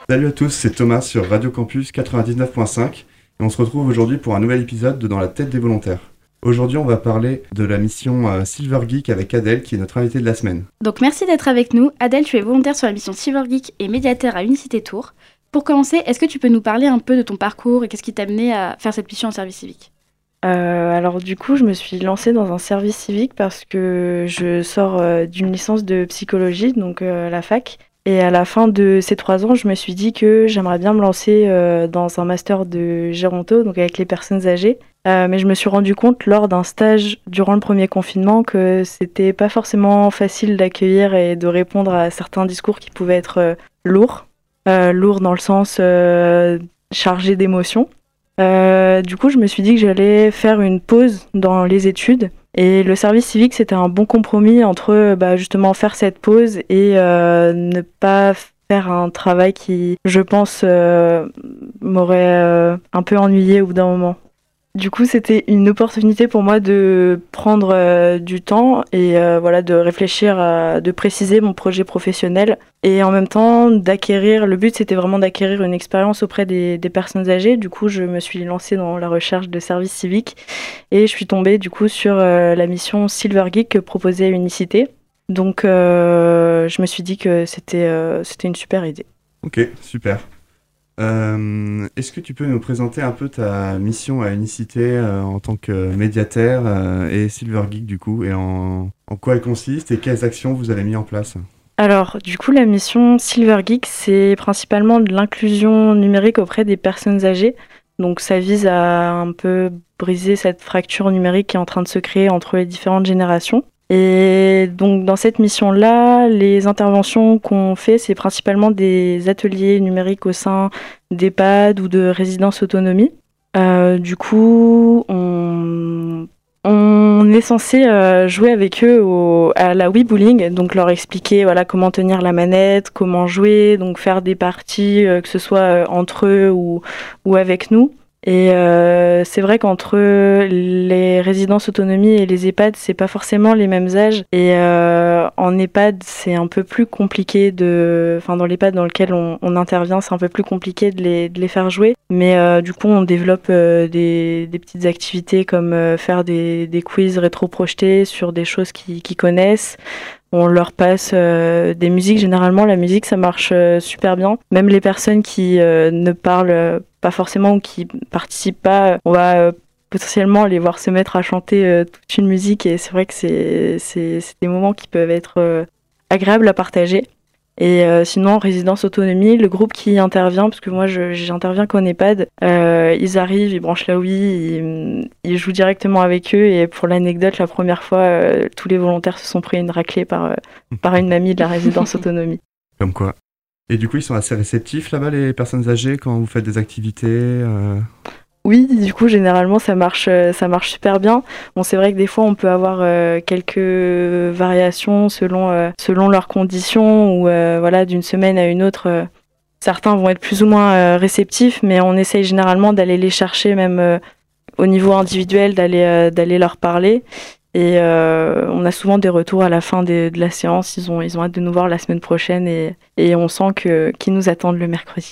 Salut à tous, c'est Thomas sur Radio Campus 99.5 et on se retrouve aujourd'hui pour un nouvel épisode de Dans la tête des volontaires. Aujourd'hui, on va parler de la mission Silver Geek avec Adèle qui est notre invitée de la semaine. Donc merci d'être avec nous. Adèle, tu es volontaire sur la mission Silver Geek et médiateur à Unicité Tours. Pour commencer, est-ce que tu peux nous parler un peu de ton parcours et qu'est-ce qui t'a amené à faire cette mission en service civique ? Alors du coup, je me suis lancée dans un service civique parce que je sors d'une licence de psychologie, donc à la fac. Et à la fin de ces 3 ans, je me suis dit que j'aimerais bien me lancer dans un master de géronto, donc avec les personnes âgées. Mais je me suis rendu compte lors d'un stage durant le premier confinement que c'était pas forcément facile d'accueillir et de répondre à certains discours qui pouvaient être lourds. Lourds dans le sens chargé d'émotions. Du coup, je me suis dit que j'allais faire une pause dans les études. Et le service civique, c'était un bon compromis entre justement faire cette pause et ne pas faire un travail qui, je pense, m'aurait un peu ennuyée au bout d'un moment. Du coup, c'était une opportunité pour moi de prendre du temps et de réfléchir, de préciser mon projet professionnel et en même temps d'acquérir, le but c'était vraiment d'acquérir une expérience auprès des personnes âgées. Du coup, je me suis lancée dans la recherche de services civiques et je suis tombée du coup sur la mission Silver Geek que proposait Unicité. Donc, je me suis dit que c'était une super idée. Ok, super. Est-ce que tu peux nous présenter un peu ta mission à Unicité en tant que médiataire et Silver Geek du coup, et en quoi elle consiste et quelles actions vous avez mis en place ? Alors, du coup, la mission Silver Geek, c'est principalement de l'inclusion numérique auprès des personnes âgées. Donc, ça vise à un peu briser cette fracture numérique qui est en train de se créer entre les différentes générations. Et donc dans cette mission-là, les interventions qu'on fait, c'est principalement des ateliers numériques au sein d'EHPAD ou de résidences autonomie. Du coup, on est censé jouer avec eux à la Wii Bowling, donc leur expliquer comment tenir la manette, comment jouer, donc faire des parties, que ce soit entre eux ou avec nous. Et c'est vrai qu'entre les résidences autonomie et les EHPAD, c'est pas forcément les mêmes âges. Et en EHPAD, c'est un peu plus compliqué dans l'EHPAD dans lequel on intervient, c'est un peu plus compliqué de les faire jouer. Mais du coup, on développe des petites activités comme faire des quiz rétro-projetés sur des choses qu'ils connaissent. On leur passe des musiques. Généralement, la musique, ça marche super bien. Même les personnes qui ne parlent pas forcément ou qui participent pas, on va potentiellement les voir se mettre à chanter toute une musique. Et c'est vrai que c'est des moments qui peuvent être agréables à partager. Et sinon, en résidence autonomie, le groupe qui intervient, parce que moi j'interviens qu'en EHPAD, ils arrivent, ils branchent la Wii, ils jouent directement avec eux. Et pour l'anecdote, la première fois, tous les volontaires se sont pris une raclée par une mamie de la résidence autonomie. Comme quoi. Et du coup, ils sont assez réceptifs là-bas, les personnes âgées, quand vous faites des activités Oui, du coup, généralement, ça marche super bien. Bon, c'est vrai que des fois, on peut avoir quelques variations selon leurs conditions ou d'une semaine à une autre. Certains vont être plus ou moins réceptifs, mais on essaye généralement d'aller les chercher même au niveau individuel, d'aller leur parler. Et on a souvent des retours à la fin de la séance. Ils ont hâte de nous voir la semaine prochaine et on sent qu'ils nous attendent le mercredi.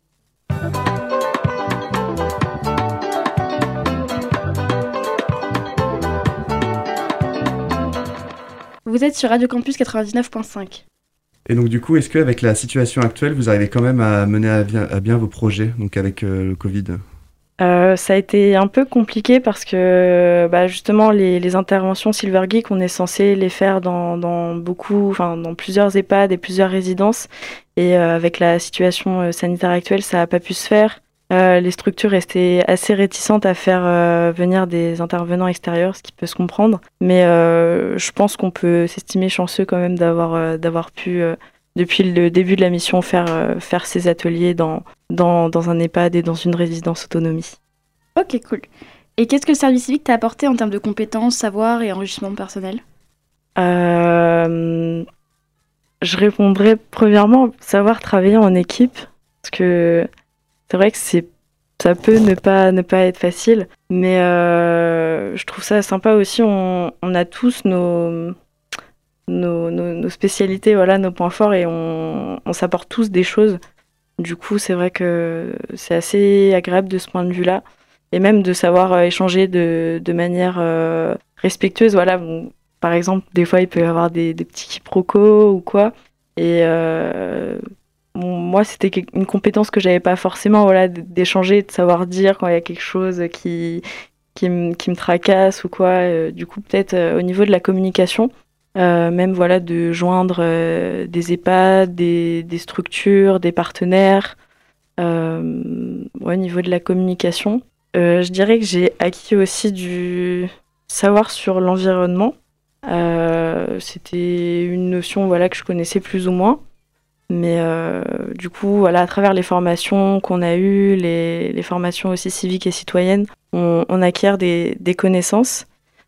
Vous êtes sur Radio Campus 99.5. Et donc du coup, est-ce qu'avec la situation actuelle, vous arrivez quand même à mener à bien vos projets, donc avec le Covid ? Ça a été un peu compliqué parce que justement les interventions Silver Geek, on est censé les faire dans plusieurs EHPAD et plusieurs résidences. Et avec la situation sanitaire actuelle, ça n'a pas pu se faire. Les structures restaient assez réticentes à faire venir des intervenants extérieurs, ce qui peut se comprendre. Mais je pense qu'on peut s'estimer chanceux quand même d'avoir pu, depuis le début de la mission, faire ces ateliers dans un EHPAD et dans une résidence autonomie. Ok, cool. Et qu'est-ce que le service civique t'a apporté en termes de compétences, savoir et enrichissement personnel ? Je répondrais premièrement savoir travailler en équipe, parce que c'est vrai que ça peut ne pas être facile, mais je trouve ça sympa aussi. On a tous nos spécialités, nos points forts, et on s'apporte tous des choses. Du coup, c'est vrai que c'est assez agréable de ce point de vue-là. Et même de savoir échanger de manière respectueuse. Voilà, bon, par exemple, des fois, il peut y avoir des petits quiproquos ou quoi. Et bon, moi, c'était une compétence que j'avais pas forcément, voilà, d'échanger, de savoir dire quand il y a quelque chose qui me tracasse ou quoi. Du coup, peut-être au niveau de la communication, même voilà, de joindre des EHPAD, des structures, des partenaires. Ouais, au niveau de la communication, je dirais que j'ai acquis aussi du savoir sur l'environnement. C'était une notion voilà, que je connaissais plus ou moins. Mais du coup, voilà, à travers les formations qu'on a eues, les formations aussi civiques et citoyennes, on acquiert des connaissances.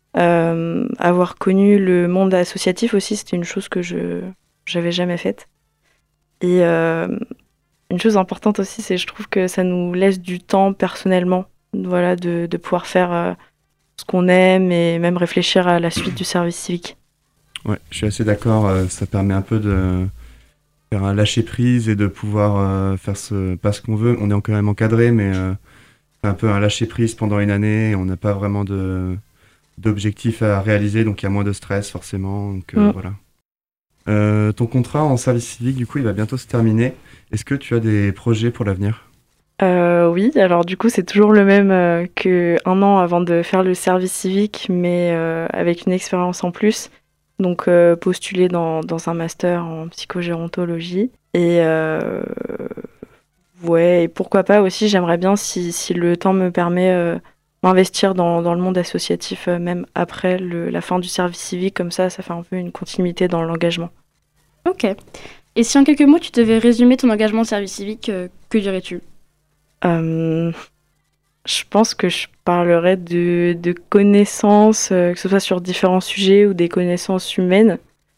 Avoir connu le monde associatif aussi, c'était une chose que je n'avais jamais faite. Et une chose importante aussi, c'est je trouve que ça nous laisse du temps personnellement, voilà, de pouvoir faire ce qu'on aime et même réfléchir à la suite du service civique. Ouais, je suis assez d'accord. Ça permet un peu de faire un lâcher prise et de pouvoir faire pas ce qu'on veut. On est quand même encadré, mais c'est un peu un lâcher prise pendant une année. Et on n'a pas vraiment d'objectifs à réaliser, donc il y a moins de stress forcément. Donc voilà. Ton contrat en service civique, du coup, il va bientôt se terminer. Est-ce que tu as des projets pour l'avenir ? Oui, alors du coup, c'est toujours le même qu'un an avant de faire le service civique, mais avec une expérience en plus. Donc, postuler dans un master en psychogérontologie. Et ouais, et pourquoi pas aussi, j'aimerais bien, si le temps me permet, m'investir dans le monde associatif, même après la fin du service civique. Comme ça fait un peu une continuité dans l'engagement. Ok. Et si en quelques mots, tu devais résumer ton engagement au service civique, que dirais-tu ? Je pense que je parlerais de connaissances, que ce soit sur différents sujets ou des connaissances humaines.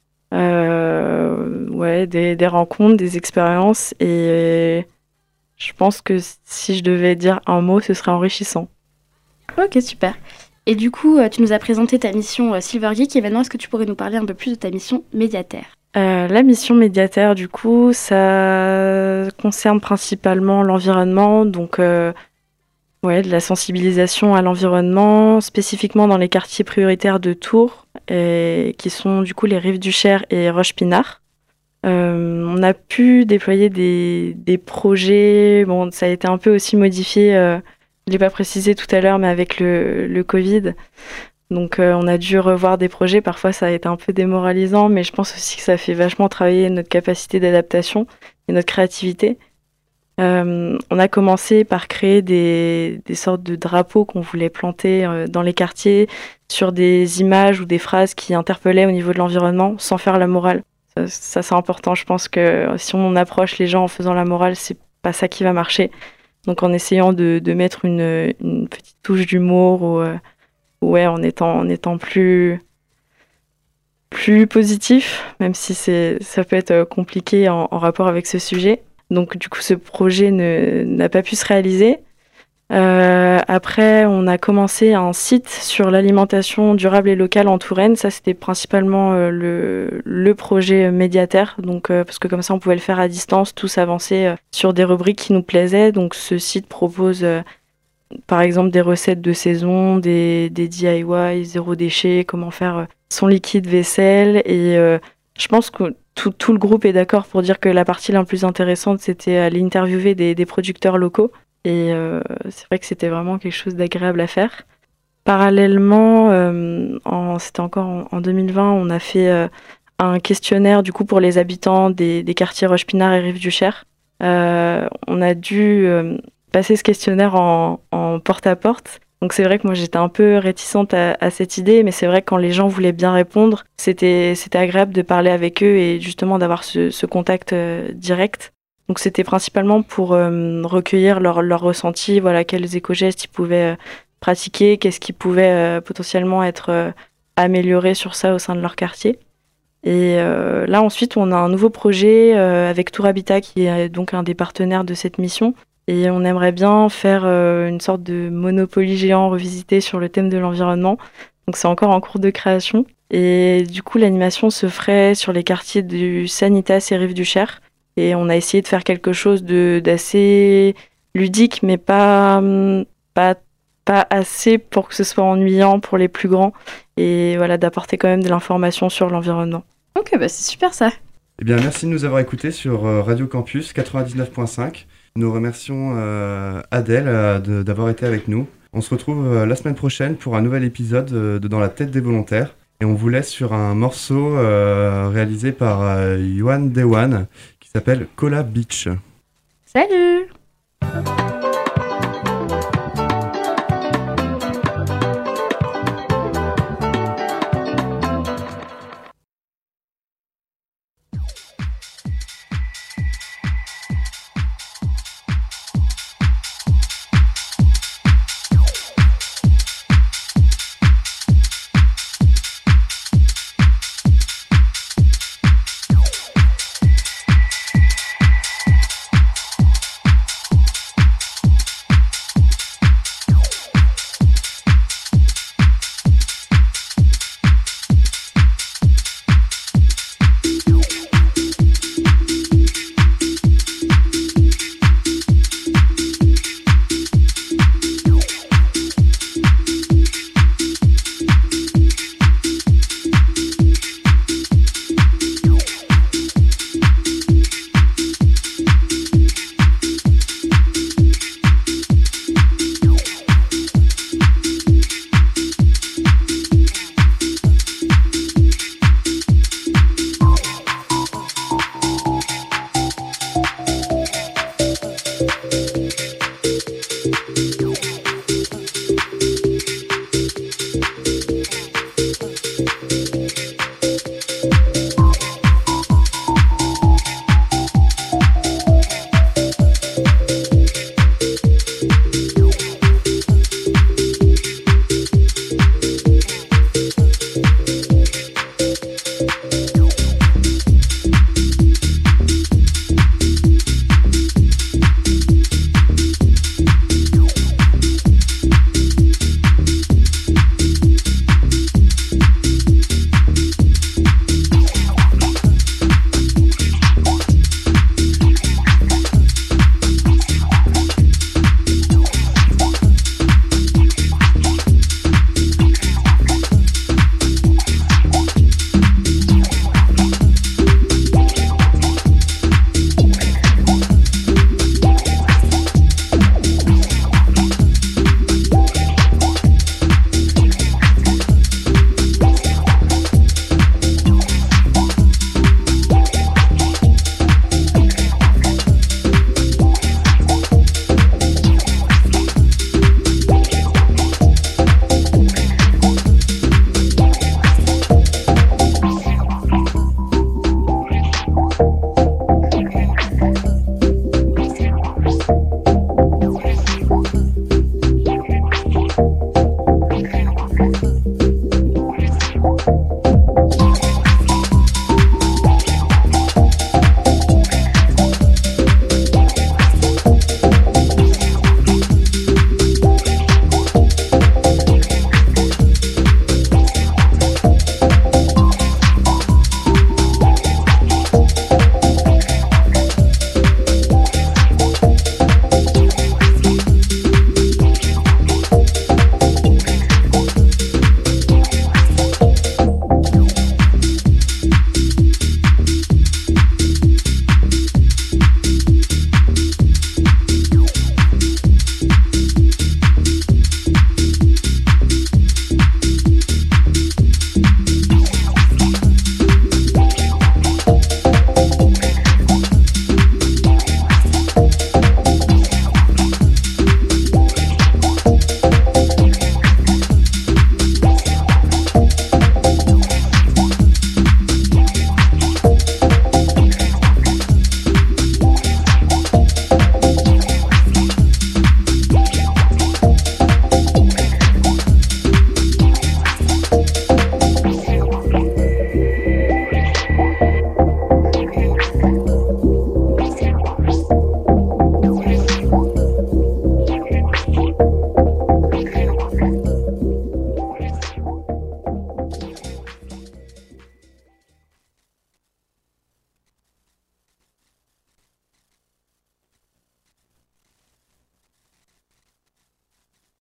Ouais, des rencontres, des expériences. Et je pense que si je devais dire un mot, ce serait enrichissant. Ok, super. Et du coup, tu nous as présenté ta mission Silver Geek. Et maintenant, est-ce que tu pourrais nous parler un peu plus de ta mission médiataire ? La mission médiataire, du coup, ça concerne principalement l'environnement, donc ouais, de la sensibilisation à l'environnement, spécifiquement dans les quartiers prioritaires de Tours, qui sont du coup les Rives du Cher et Roche-Pinard. On a pu déployer des projets, bon, ça a été un peu aussi modifié, je ne l'ai pas précisé tout à l'heure, mais avec le Covid. Donc on a dû revoir des projets, parfois ça a été un peu démoralisant, mais je pense aussi que ça fait vachement travailler notre capacité d'adaptation et notre créativité. On a commencé par créer des sortes de drapeaux qu'on voulait planter dans les quartiers sur des images ou des phrases qui interpellaient au niveau de l'environnement sans faire la morale. Ça c'est important, je pense que si on approche les gens en faisant la morale, c'est pas ça qui va marcher. Donc en essayant de mettre une petite touche d'humour ou ouais, en étant plus positif, même si ça peut être compliqué en rapport avec ce sujet. Donc du coup, ce projet n'a pas pu se réaliser. Après, on a commencé un site sur l'alimentation durable et locale en Touraine. Ça, c'était principalement le projet médiataire. Donc, parce que comme ça, on pouvait le faire à distance, tous avancer sur des rubriques qui nous plaisaient. Donc, ce site propose par exemple des recettes de saison, des DIY, zéro déchet, comment faire son liquide vaisselle. Et je pense que tout le groupe est d'accord pour dire que la partie la plus intéressante, c'était à l'interviewer des producteurs locaux. Et c'est vrai que c'était vraiment quelque chose d'agréable à faire. Parallèlement, c'était encore en 2020, on a fait un questionnaire du coup pour les habitants des quartiers Roche-Pinard et Rives du Cher. On a dû passer ce questionnaire en porte-à-porte. Donc c'est vrai que moi j'étais un peu réticente à cette idée, mais c'est vrai que quand les gens voulaient bien répondre, c'était agréable de parler avec eux et justement d'avoir ce contact direct. Donc c'était principalement pour recueillir leur ressenti, voilà, quels éco-gestes ils pouvaient pratiquer, qu'est-ce qui pouvait potentiellement être amélioré sur ça au sein de leur quartier. Et là ensuite on a un nouveau projet avec Tour Habitat qui est donc un des partenaires de cette mission. Et on aimerait bien faire une sorte de Monopoly géant revisité sur le thème de l'environnement. Donc c'est encore en cours de création. Et du coup, l'animation se ferait sur les quartiers du Sanitas et Rives du Cher. Et on a essayé de faire quelque chose d'assez ludique, mais pas assez pour que ce soit ennuyant pour les plus grands. Et voilà, d'apporter quand même de l'information sur l'environnement. Ok, bah c'est super ça. Eh bien, merci de nous avoir écoutés sur Radio Campus 99.5. Nous remercions Adèle d'avoir été avec nous. On se retrouve la semaine prochaine pour un nouvel épisode de Dans la tête des volontaires. Et on vous laisse sur un morceau réalisé par Yuan Dewan qui s'appelle Kola Beach. Salut!